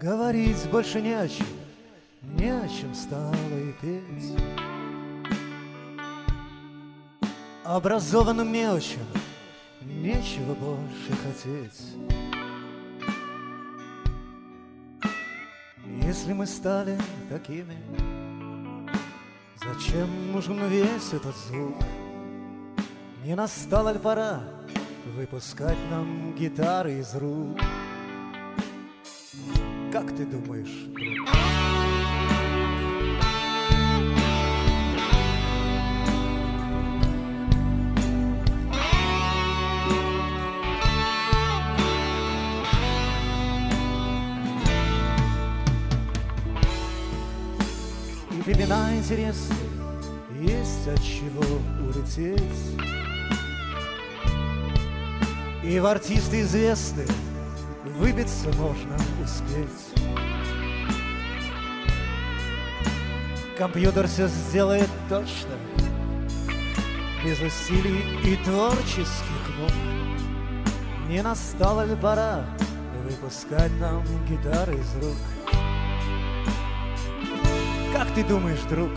Говорить больше не о чем стало и петь. Образованным неучим нечего больше хотеть. Если мы стали такими, зачем нужен весь этот звук? Не настала ли пора выпускать нам гитары из рук? Как ты думаешь, друг? И времена интересны, есть от чего улететь. И в артисты известны выбиться можно успеть. Компьютер все сделает точно, без усилий и творческих ног. Не настала ли пора выпускать нам гитары из рук? Как ты думаешь, друг?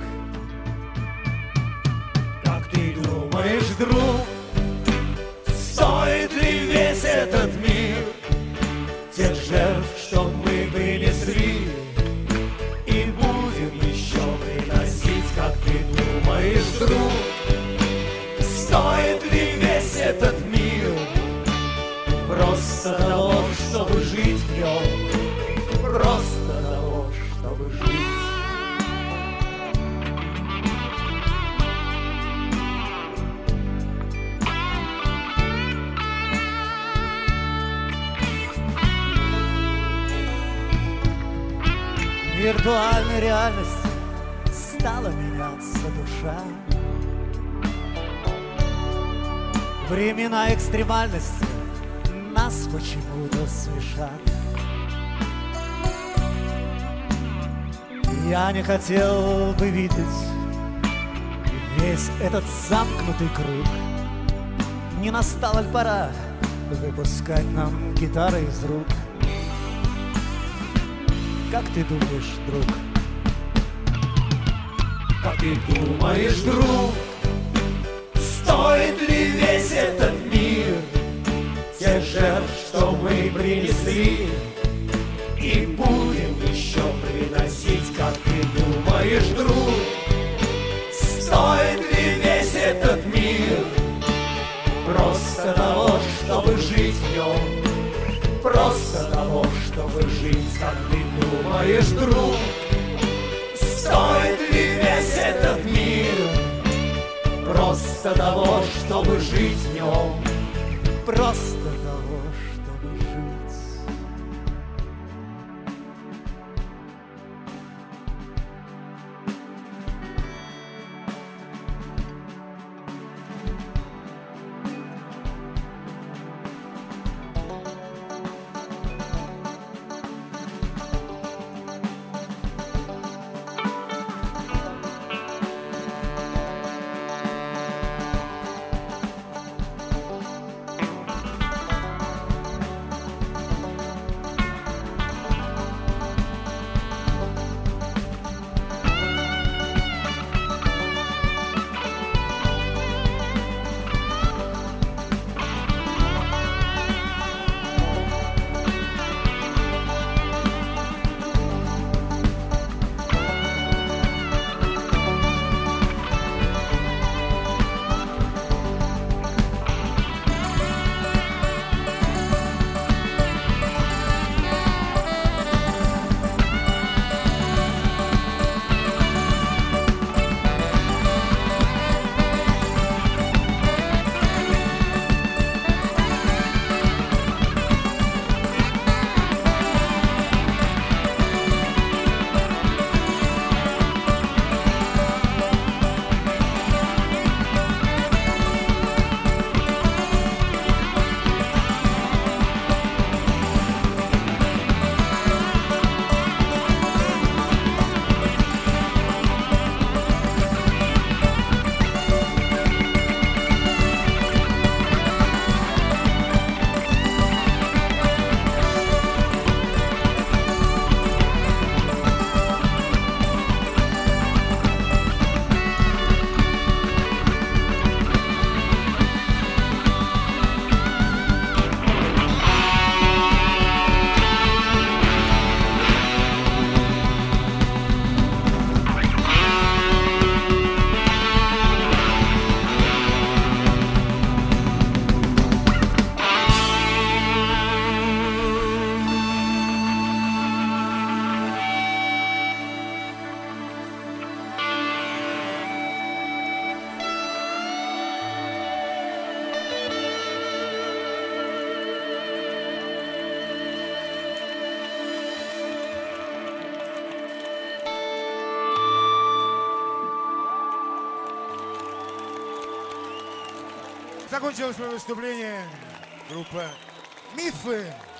Как ты думаешь, друг, стоит ли весь этот мир тех жертв, что мы принесли и будем еще приносить? Как ты думаешь, друг, стоит ли весь этот мир просто того, чтобы жить в нем, просто того, чтобы жить? В виртуальной реальности стала меняться душа. Времена экстремальности нас почему-то смешат. Я не хотел бы видеть весь этот замкнутый круг. Не настала ли пора выпускать нам гитары из рук? Как ты думаешь, друг? Как ты думаешь, друг, стоит ли весь этот мир тех жертв, что мы принесли и будем еще приносить? Как ты думаешь, друг, стоит ли весь этот мир просто того, чтобы жить в нем, просто того, чтобы жить? Как ты думаешь, друг, стоит ли весь этот мир просто того, чтобы жить в нем, просто того, чтобы жить? Закончилось мое выступление. Группа «Мифы».